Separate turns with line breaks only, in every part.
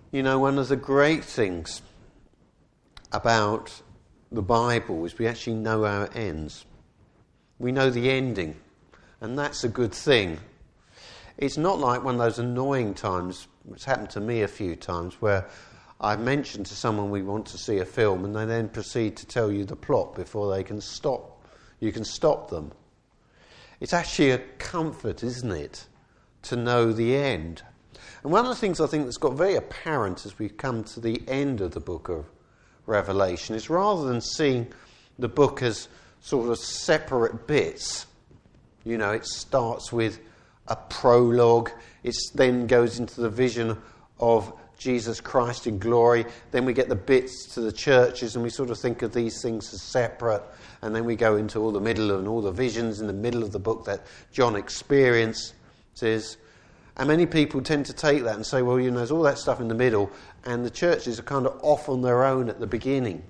You know, one of the great things about the Bible is we actually know how it ends. We know the ending, and that's a good thing. It's not like one of those annoying times, it's happened to me a few times, where I've mentioned to someone we want to see a film and they then proceed to tell you the plot before they can stop. You can stop them. It's actually a comfort, isn't it, to know the end. And one of the things I think that's got very apparent as we come to the end of the book of Revelation is rather than seeing the book as sort of separate bits, you know, it starts with a prologue, it then goes into the vision of Jesus Christ in glory, then we get the bits to the churches and we sort of think of these things as separate, and then we go into all the middle and all the visions in the middle of the book that John experiences. And many people tend to take that and say, well, you know, there's all that stuff in the middle and the churches are kind of off on their own at the beginning.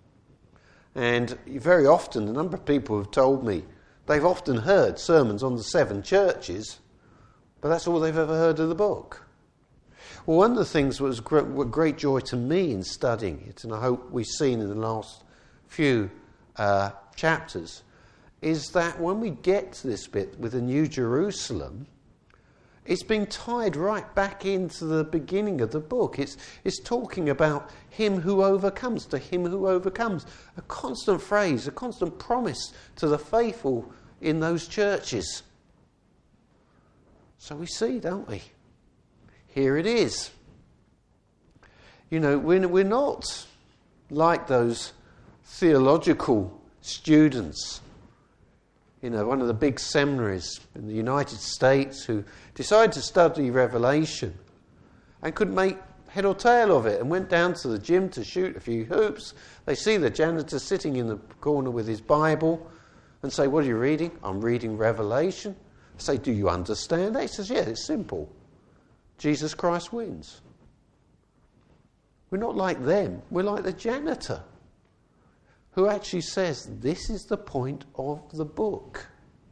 And very often, a number of people have told me they've often heard sermons on the 7 churches, but that's all they've ever heard of the book. Well, one of the things that was great joy to me in studying it, and I hope we've seen in the last few chapters, is that when we get to this bit with the New Jerusalem, it's been tied right back into the beginning of the book. It's talking about him who overcomes, to him who overcomes. A constant phrase, a constant promise to the faithful in those churches. So we see, don't we? Here it is. You know, we're not like those theological students, you know, one of the big seminaries in the United States who decided to study Revelation and couldn't make head or tail of it and went down to the gym to shoot a few hoops. They see the janitor sitting in the corner with his Bible and say, what are you reading? I'm reading Revelation. I say, do you understand that? He says, yeah, it's simple. Jesus Christ wins. We're not like them. We're like the janitor who actually says, this is the point of the book.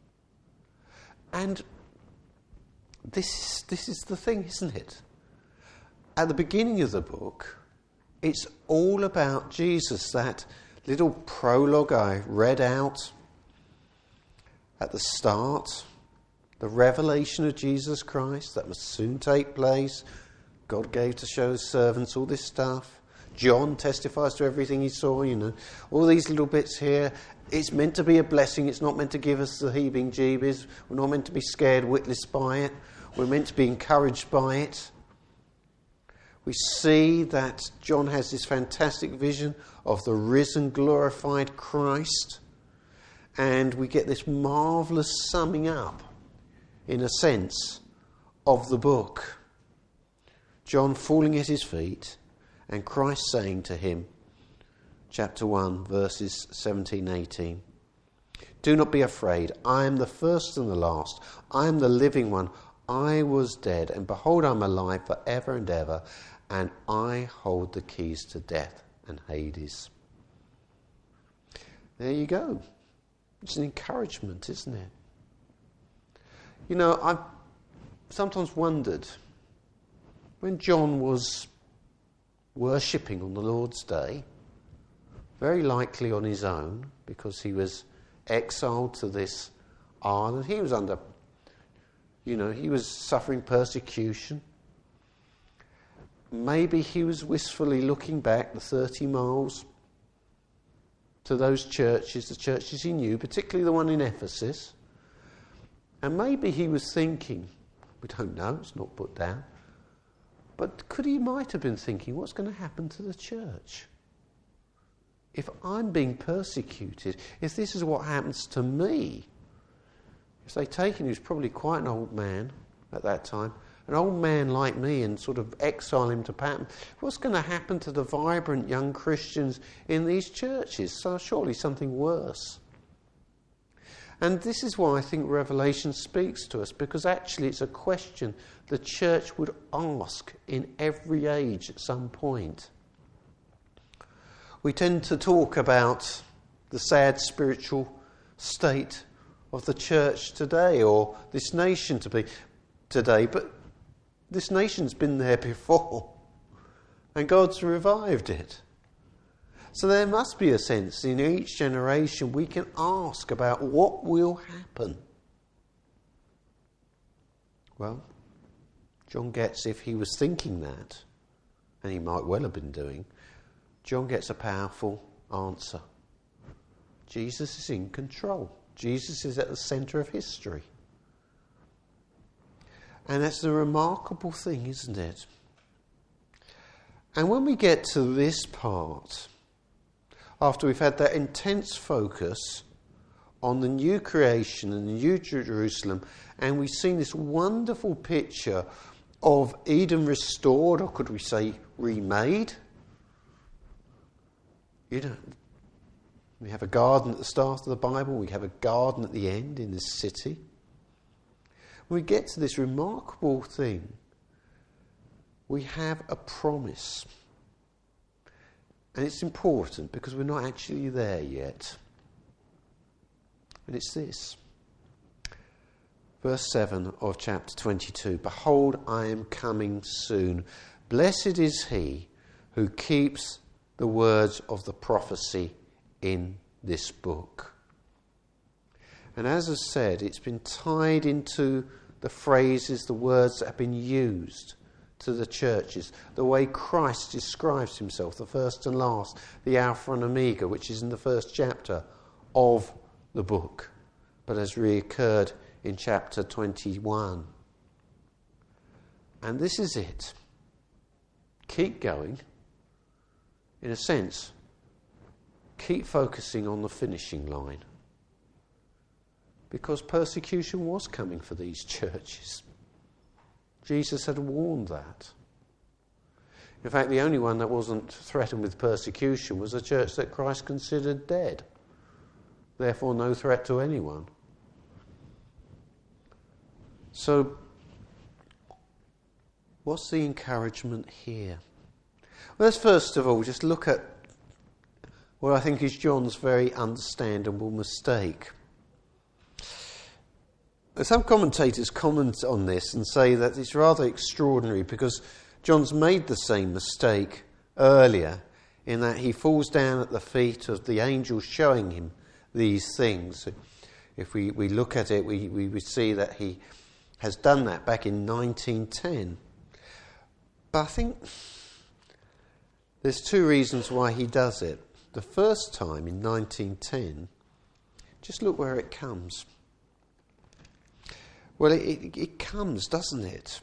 And this is the thing, isn't it? At the beginning of the book, it's all about Jesus. That little prologue I read out at the start, the revelation of Jesus Christ that must soon take place. God gave to show his servants all this stuff. John testifies to everything he saw, you know. All these little bits here. It's meant to be a blessing. It's not meant to give us the heebie-jeebies. We're not meant to be scared witless by it. We're meant to be encouraged by it. We see that John has this fantastic vision of the risen, glorified Christ. And we get this marvellous summing up, in a sense, of the book. John falling at his feet and Christ saying to him, chapter 1, verses 17-18, do not be afraid. I am the first and the last. I am the living one. I was dead, and behold, I am alive forever and ever, and I hold the keys to death and Hades. There you go. It's an encouragement, isn't it? You know, I've sometimes wondered, when John was worshipping on the Lord's Day, very likely on his own, because he was exiled to this island. He was under, you know, he was suffering persecution. Maybe he was wistfully looking back the 30 miles to those churches, the churches he knew, particularly the one in Ephesus. And maybe he was thinking, we don't know, it's not put down, but he might have been thinking, what's going to happen to the church? If I'm being persecuted, if this is what happens to me, if they take him, who's probably quite an old man at that time, an old man like me, and sort of exile him to Patmos, what's going to happen to the vibrant young Christians in these churches? So surely something worse. And this is why I think Revelation speaks to us, because actually it's a question the church would ask in every age at some point. We tend to talk about the sad spiritual state of the church today, or this nation to be today, but this nation's been there before. And God's revived it. So there must be a sense in each generation we can ask about what will happen. Well, John gets, if he was thinking that, and he might well have been doing, John gets a powerful answer. Jesus is in control. Jesus is at the centre of history. And that's a remarkable thing, isn't it? And when we get to this part, after we've had that intense focus on the new creation and the new Jerusalem, and we've seen this wonderful picture of Eden restored, or could we say remade? You know, we have a garden at the start of the Bible, we have a garden at the end in this city. When we get to this remarkable thing, we have a promise. And it's important because we're not actually there yet. And it's this. Verse 7 of chapter 22. Behold, I am coming soon. Blessed is he who keeps the words of the prophecy in this book. And as I said, it's been tied into the phrases, the words that have been used to the churches, the way Christ describes himself, the first and last, the Alpha and Omega, which is in the first chapter of the book, but has reoccurred in chapter 21. And this is it. Keep going. In a sense, keep focusing on the finishing line. Because persecution was coming for these churches. Jesus had warned that. In fact, the only one that wasn't threatened with persecution was a church that Christ considered dead. Therefore, no threat to anyone. So, what's the encouragement here? Well, let's first of all just look at what I think is John's very understandable mistake. Some commentators comment on this and say that it's rather extraordinary because John's made the same mistake earlier in that he falls down at the feet of the angel showing him these things. If we look at it, we would see that he has done that back in 1910. But I think there's two reasons why he does it. The first time in 1910, just look where it comes. Well, it comes, doesn't it?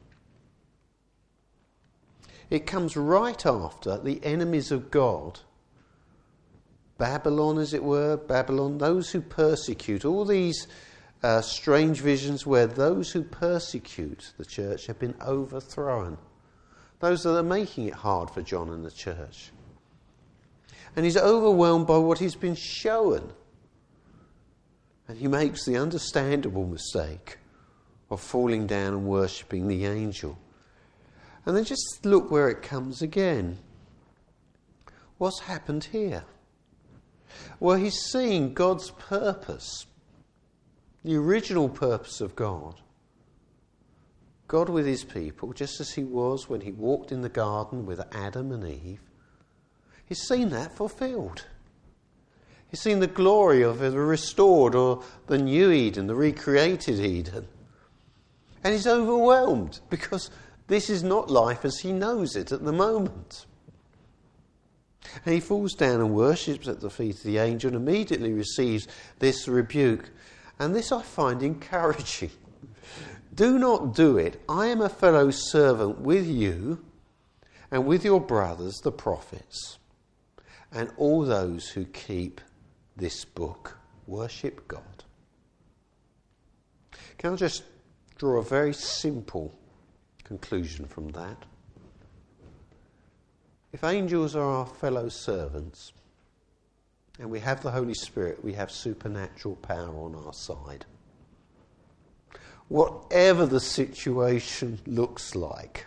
It comes right after the enemies of God, Babylon, as it were, Babylon, those who persecute, all these strange visions where those who persecute the church have been overthrown. Those that are making it hard for John and the church. And he's overwhelmed by what he's been shown. And he makes the understandable mistake of falling down and worshipping the angel. And then just look where it comes again. What's happened here? Well, he's seeing God's purpose, the original purpose of God. God with his people, just as he was when he walked in the garden with Adam and Eve. He's seen that fulfilled. He's seen the glory of the restored or the new Eden, the recreated Eden. And he's overwhelmed because this is not life as he knows it at the moment. And he falls down and worships at the feet of the angel and immediately receives this rebuke. And this I find encouraging. Do not do it. I am a fellow servant with you and with your brothers, the prophets, and all those who keep this book. Worship God. Can I just draw a very simple conclusion from that? If angels are our fellow servants and we have the Holy Spirit, we have supernatural power on our side. Whatever the situation looks like.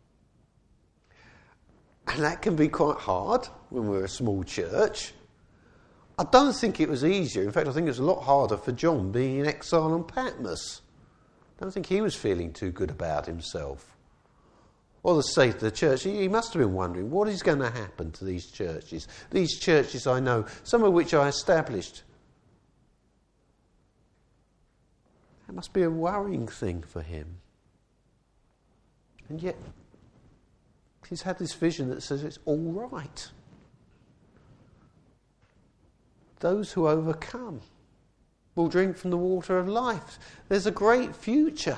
And that can be quite hard when we're a small church. I don't think it was easier. In fact, I think it was a lot harder for John being in exile on Patmos. I don't think he was feeling too good about himself. or the state of the church, he must have been wondering, what is going to happen to these churches? These churches I know, some of which I established. That must be a worrying thing for him. And yet, he's had this vision that says it's all right. Those who overcome will drink from the water of life. There's a great future.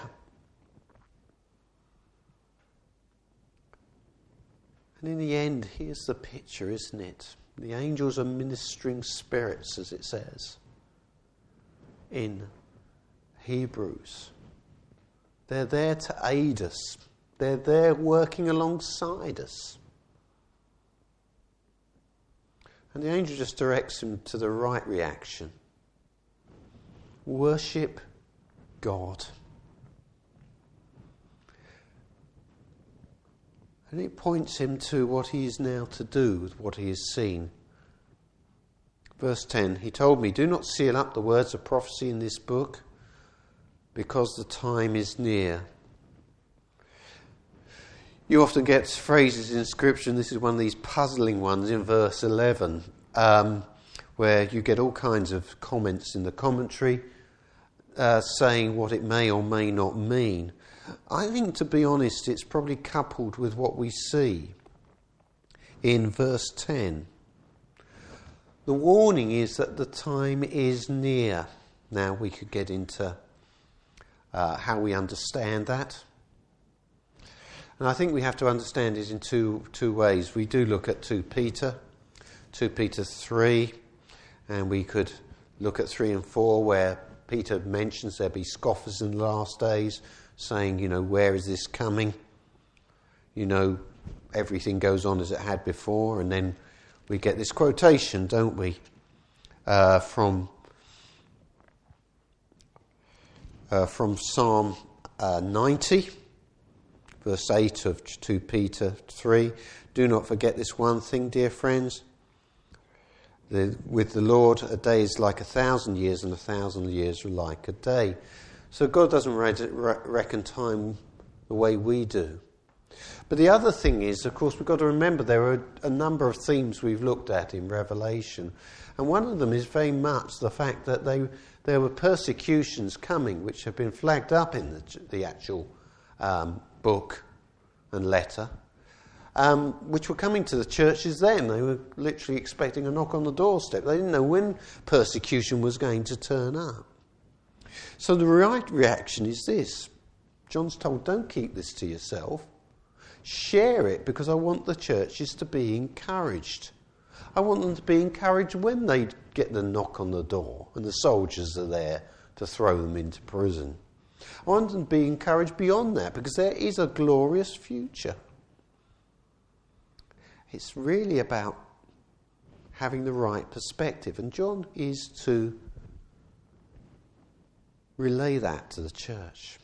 And in the end, here's the picture, isn't it? The angels are ministering spirits, as it says in Hebrews. They're there to aid us. They're there working alongside us. And the angel just directs him to the right reaction. Worship God. And it points him to what he is now to do with what he has seen. Verse 10, he told me, do not seal up the words of prophecy in this book, because the time is near. You often get phrases in Scripture, and this is one of these puzzling ones in verse 11, where you get all kinds of comments in the commentary saying what it may or may not mean. I think, to be honest, it's probably coupled with what we see in verse 10. The warning is that the time is near. Now we could get into how we understand that. And I think we have to understand it in two ways. We do look at 2 Peter 3, and we could look at 3 and 4, where Peter mentions there'll be scoffers in the last days, saying, where is this coming? Everything goes on as it had before, and then we get this quotation, don't we, from Psalm 90. Verse 8 of 2 Peter 3, do not forget this one thing, dear friends. With the Lord, a day is like 1,000 years, and 1,000 years are like a day. So God doesn't reckon time the way we do. But the other thing is, of course, we've got to remember there are a number of themes we've looked at in Revelation. And one of them is very much the fact that there were persecutions coming, which have been flagged up in the actual book and letter, which were coming to the churches then. They were literally expecting a knock on the doorstep. They didn't know when persecution was going to turn up. So the right reaction is this. John's told, don't keep this to yourself. Share it, because I want the churches to be encouraged. I want them to be encouraged when they get the knock on the door and the soldiers are there to throw them into prison. I want them to be encouraged beyond that, because there is a glorious future. It's really about having the right perspective, and John is to relay that to the church.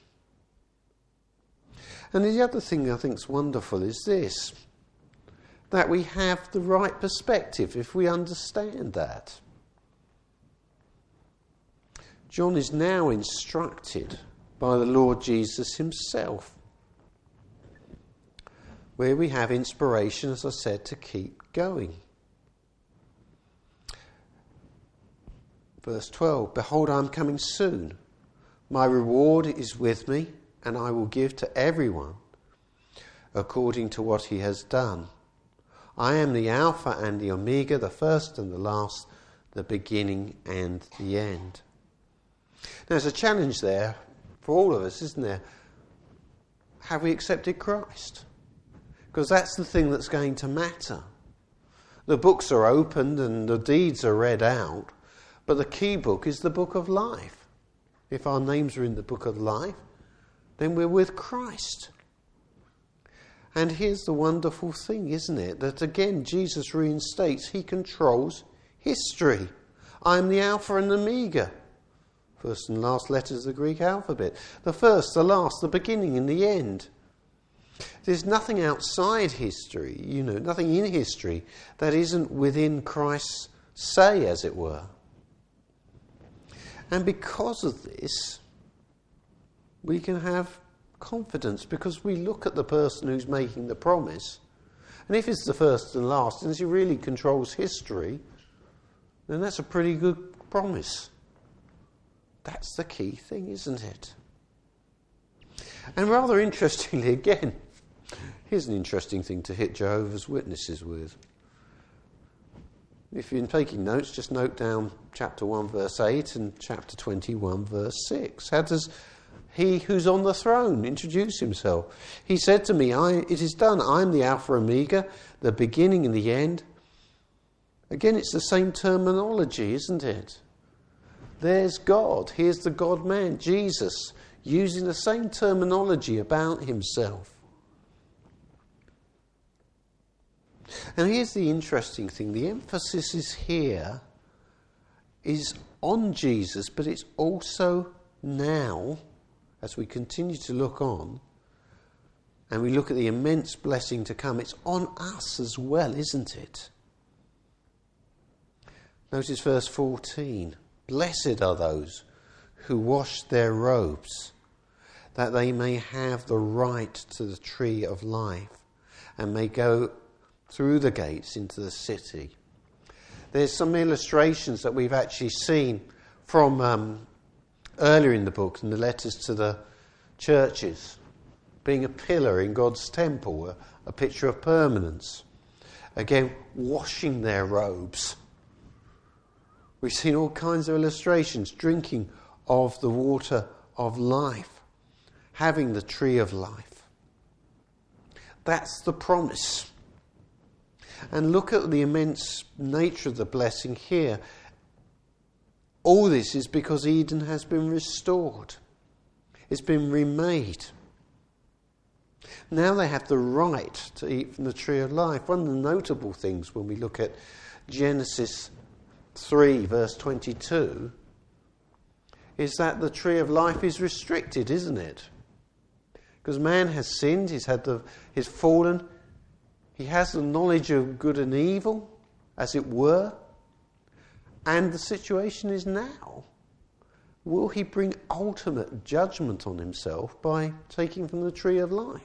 And the other thing I think is wonderful is this, that we have the right perspective if we understand that. John is now instructed by the Lord Jesus himself, where we have inspiration, as I said, to keep going. Verse 12, behold, I am coming soon. My reward is with me, and I will give to everyone according to what he has done. I am the Alpha and the Omega, the first and the last, the beginning and the end. Now, there's a challenge there for all of us, isn't there? Have we accepted Christ? Because that's the thing that's going to matter. The books are opened and the deeds are read out, but the key book is the book of life. If our names are in the book of life, then we're with Christ. And here's the wonderful thing, isn't it? That again, Jesus reinstates, he controls history. I am the Alpha and Omega. First and last letters of the Greek alphabet. The first, the last, the beginning and the end. There's nothing outside history, nothing in history that isn't within Christ's say, as it were. And because of this, we can have confidence, because we look at the person who's making the promise, and if it's the first and last, and he really controls history, then that's a pretty good promise. That's the key thing, isn't it? And rather interestingly, again, here's an interesting thing to hit Jehovah's Witnesses with. If you're taking notes, just note down chapter 1, verse 8 and chapter 21, verse 6. How does he who's on the throne introduce himself? He said to me, it is done. I am the Alpha and Omega, the beginning and the end. Again, it's the same terminology, isn't it? There's God. Here's the God-man, Jesus, using the same terminology about himself. And here's the interesting thing. The emphasis is on Jesus, but it's also now, as we continue to look on, and we look at the immense blessing to come, it's on us as well, isn't it? Notice verse 14. Blessed are those who wash their robes, that they may have the right to the tree of life, and may go through the gates into the city. There's some illustrations that we've actually seen from earlier in the book, in the letters to the churches, being a pillar in God's temple, a picture of permanence. Again, washing their robes. We've seen all kinds of illustrations, drinking of the water of life, having the tree of life. That's the promise. And look at the immense nature of the blessing here. All this is because Eden has been restored. It's been remade. Now they have the right to eat from the tree of life. One of the notable things when we look at Genesis 3, verse 22, is that the tree of life is restricted, isn't it? Because man has sinned, he's fallen. He has the knowledge of good and evil, as it were. And the situation is now, will he bring ultimate judgment on himself by taking from the tree of life?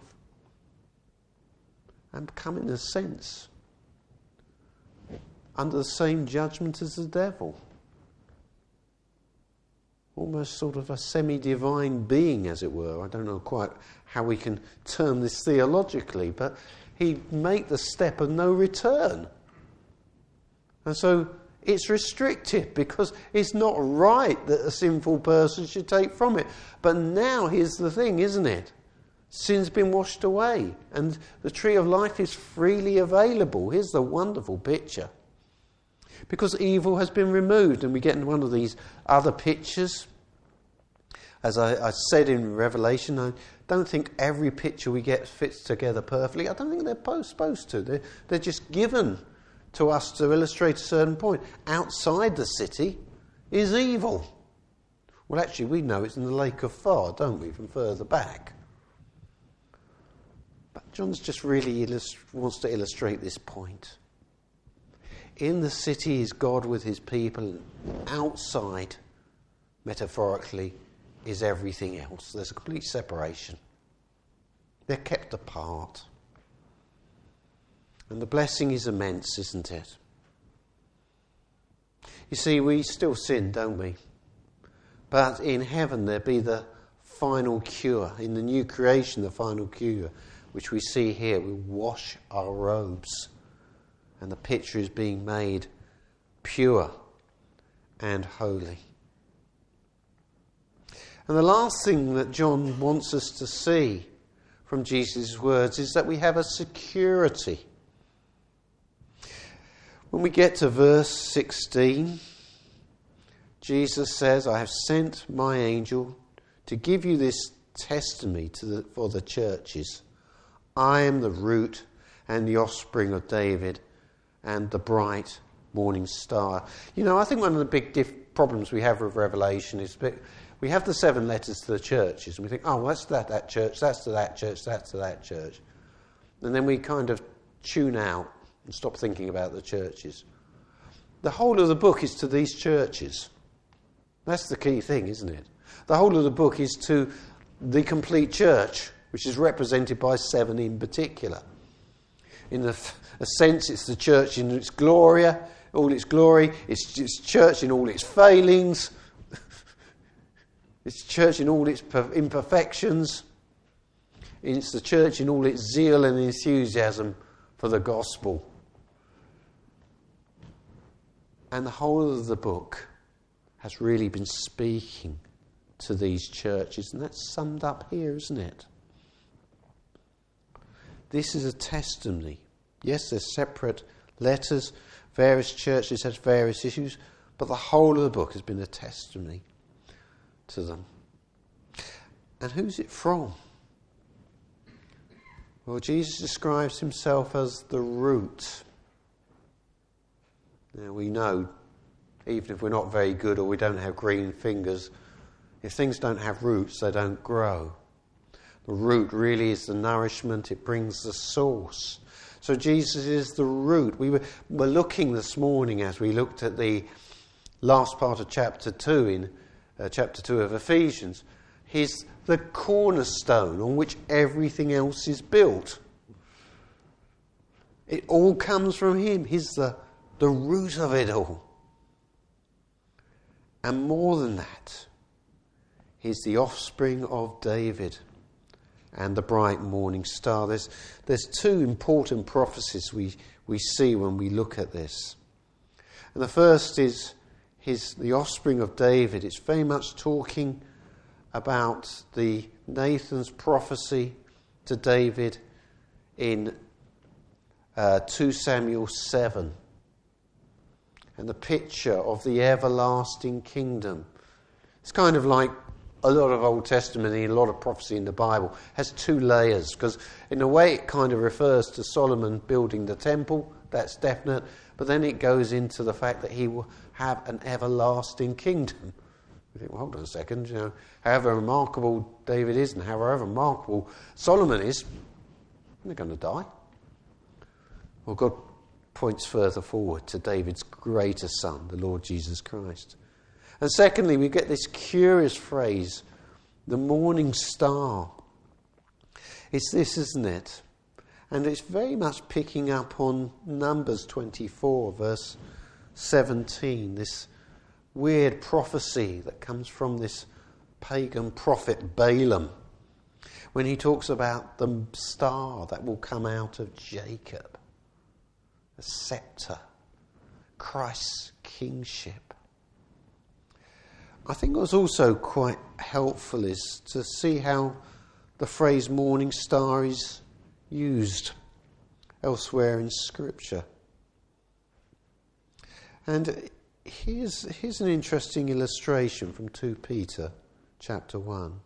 And become, in a sense, under the same judgment as the devil. Almost sort of a semi-divine being, as it were. I don't know quite how we can term this theologically, but he'd make the step of no return. And so it's restricted because it's not right that a sinful person should take from it. But now here's the thing, isn't it? Sin's been washed away and the tree of life is freely available. Here's the wonderful picture. Because evil has been removed, and we get in one of these other pictures. As I said in Revelation, I don't think every picture we get fits together perfectly. I don't think they're supposed to. They're just given to us to illustrate a certain point. Outside the city is evil. Well, actually, we know it's in the lake of fire, don't we, from further back. But John's just really wants to illustrate this point. In the city is God with his people. Outside, metaphorically, is everything else. There's a complete separation. They're kept apart. And the blessing is immense, isn't it? You see, we still sin, don't we? But in heaven there be the final cure. In the new creation, the final cure, which we see here. We wash our robes. And the picture is being made pure and holy. And the last thing that John wants us to see from Jesus' words is that we have a security. When we get to verse 16, Jesus says, I have sent my angel to give you this testimony for the churches. I am the root and the offspring of David and the bright morning star. You know, I think one of the big problems we have with Revelation is we have the 7 letters to the churches, and we think, oh, well, that's that church, that's to that church, that's to that church. And then we kind of tune out and stop thinking about the churches. The whole of the book is to these churches. That's the key thing, isn't it? The whole of the book is to the complete church, which is represented by 7 in particular. In a sense, it's the church in its glory, it's church in all its failings, it's church in all its imperfections, it's the church in all its zeal and enthusiasm for the gospel. And the whole of the book has really been speaking to these churches, and that's summed up here, isn't it? This is a testimony. Yes, there's separate letters, various churches have various issues, but the whole of the book has been a testimony to them. And who's it from? Well, Jesus describes himself as the root. Now, we know, even if we're not very good or we don't have green fingers, if things don't have roots, they don't grow. The root really is the nourishment, it brings the source. So Jesus is the root. We were looking this morning as we looked at the last part of chapter 2 in chapter 2 of Ephesians. He's the cornerstone on which everything else is built. It all comes from him. He's the root of it all. And more than that, he's the offspring of David and the bright morning star. There's 2 important prophecies we see when we look at this. And the first is the offspring of David. It's very much talking about the Nathan's prophecy to David in 2 Samuel 7. And the picture of the everlasting kingdom. It's kind of like a lot of Old Testament and a lot of prophecy in the Bible has 2 layers, because in a way it kind of refers to Solomon building the temple, that's definite, but then it goes into the fact that he will have an everlasting kingdom. You think, well, hold on a second, however remarkable David is and however remarkable Solomon is, they're going to die. Well, God points further forward to David's greater son, the Lord Jesus Christ. And secondly, we get this curious phrase, the morning star. It's this, isn't it? And it's very much picking up on Numbers 24, verse 17, this weird prophecy that comes from this pagan prophet Balaam, when he talks about the star that will come out of Jacob, a scepter, Christ's kingship. I think what's also quite helpful is to see how the phrase morning star is used elsewhere in Scripture. And here's an interesting illustration from 2 Peter chapter 1.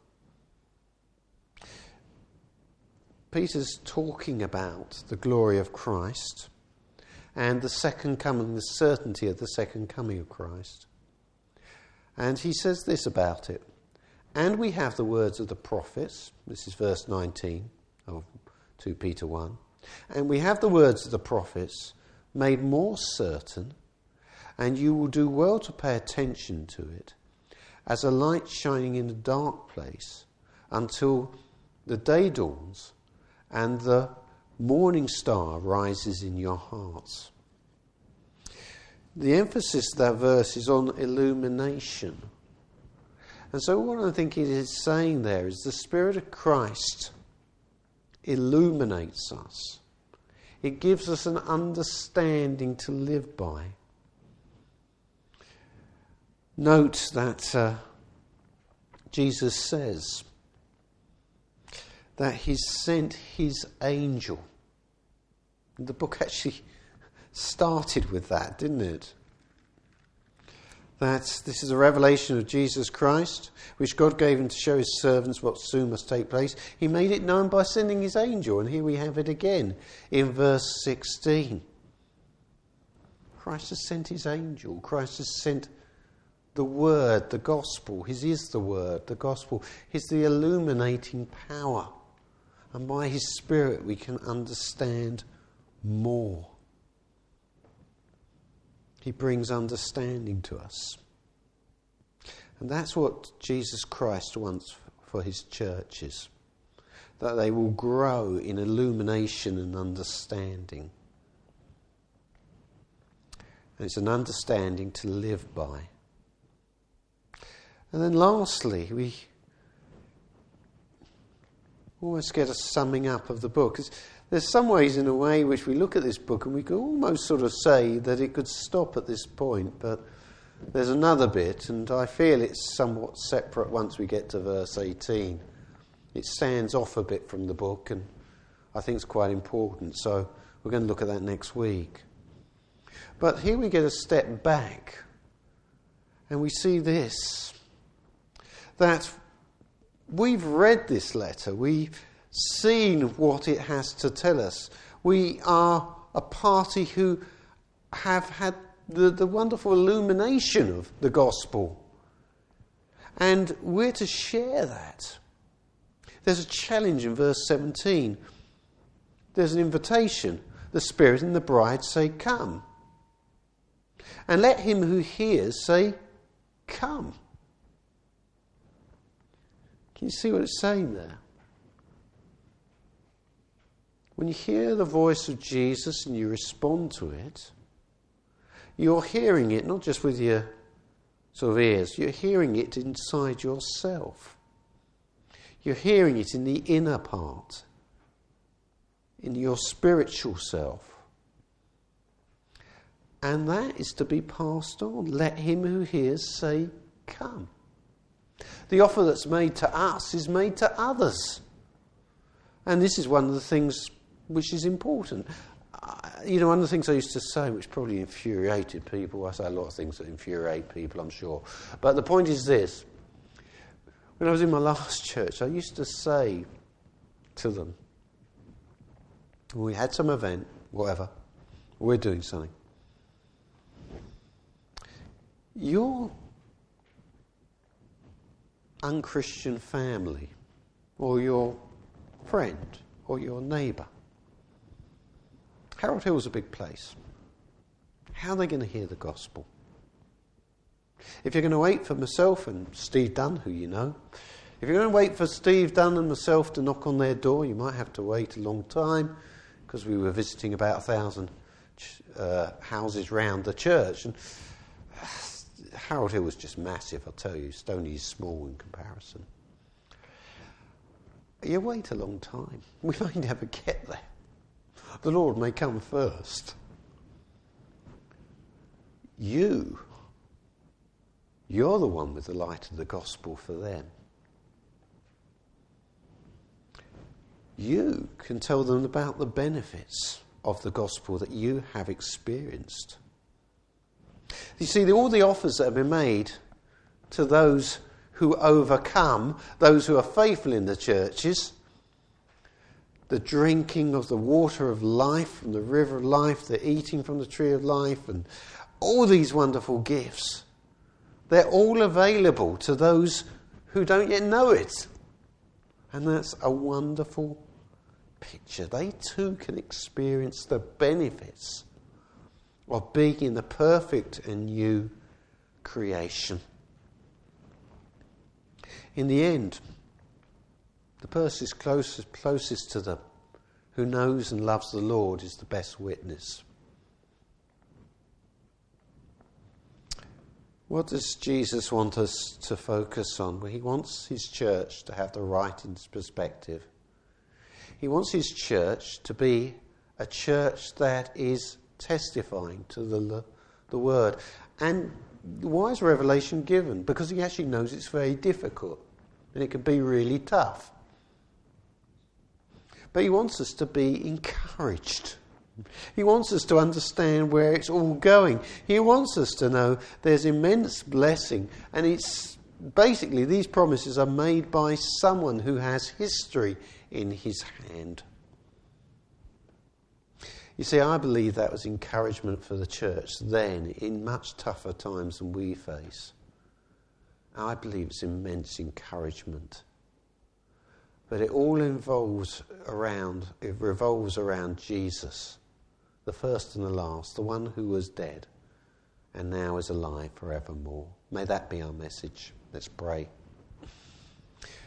Peter's talking about the glory of Christ and the second coming, the certainty of the second coming of Christ. And he says this about it. And we have the words of the prophets. This is verse 19 of 2 Peter 1. And we have the words of the prophets made more certain, and you will do well to pay attention to it, as a light shining in a dark place, until the day dawns and the morning star rises in your hearts. The emphasis of that verse is on illumination. And so what I think it is saying there is the Spirit of Christ illuminates us. It gives us an understanding to live by. Note that Jesus says that he sent his angel. The book actually started with that, didn't it? That this is a revelation of Jesus Christ, which God gave him to show his servants what soon must take place. He made it known by sending his angel, and here we have it again in verse 16. Christ has sent his angel. Christ has sent the word, the gospel. His is the word, the gospel. He's the illuminating power. And by his Spirit we can understand more. He brings understanding to us. And that's what Jesus Christ wants for his churches, that they will grow in illumination and understanding. And it's an understanding to live by. And then lastly, we almost get a summing up of the book. There's some ways, in a way, which we look at this book and we can almost sort of say that it could stop at this point, but there's another bit, and I feel it's somewhat separate once we get to verse 18. It stands off a bit from the book, and I think it's quite important, so we're going to look at that next week. But here we get a step back, and we see this, that we've read this letter, we've seen what it has to tell us. We are a party who have had the wonderful illumination of the gospel. And we're to share that. There's a challenge in verse 17. There's an invitation. The Spirit and the bride say, "Come." And let him who hears say, "Come." Can you see what it's saying there? When you hear the voice of Jesus and you respond to it, you're hearing it not just with your sort of ears, you're hearing it inside yourself. You're hearing it in the inner part, in your spiritual self. And that is to be passed on. Let him who hears say, "Come." The offer that's made to us is made to others. And this is one of the things which is important. One of the things I used to say, which probably infuriated people, I say a lot of things that infuriate people, I'm sure. But the point is this. When I was in my last church, I used to say to them, when we had some event, whatever, we're doing something, your unchristian family, or your friend, or your neighbour, Harold Hill's a big place. How are they going to hear the gospel? If you're going to wait for myself and Steve Dunn, who you know, if you're going to wait for Steve Dunn and myself to knock on their door, you might have to wait a long time, because we were visiting about 1,000 houses round the church. And Harold Hill was just massive, I'll tell you. Stoney is small in comparison. You wait a long time. We may never get there. The Lord may come first. You're the one with the light of the gospel for them. You can tell them about the benefits of the gospel that you have experienced. You see, all the offers that have been made to those who overcome, those who are faithful in the churches, the drinking of the water of life from the river of life, the eating from the tree of life, and all these wonderful gifts, they're all available to those who don't yet know it. And that's a wonderful picture. They too can experience the benefits of being in the perfect and new creation. In the end, the person closest to them, who knows and loves the Lord, is the best witness. What does Jesus want us to focus on? Well, he wants his church to have the right perspective. He wants his church to be a church that is testifying to the word. And why is revelation given? Because he actually knows it's very difficult and it can be really tough. But he wants us to be encouraged. He wants us to understand where it's all going. He wants us to know there's immense blessing, and it's basically these promises are made by someone who has history in his hand. You see, I believe that was encouragement for the church then, in much tougher times than we face. I believe it's immense encouragement. But it all revolves around Jesus, the first and the last, the one who was dead and now is alive forevermore. May that be our message. Let's pray.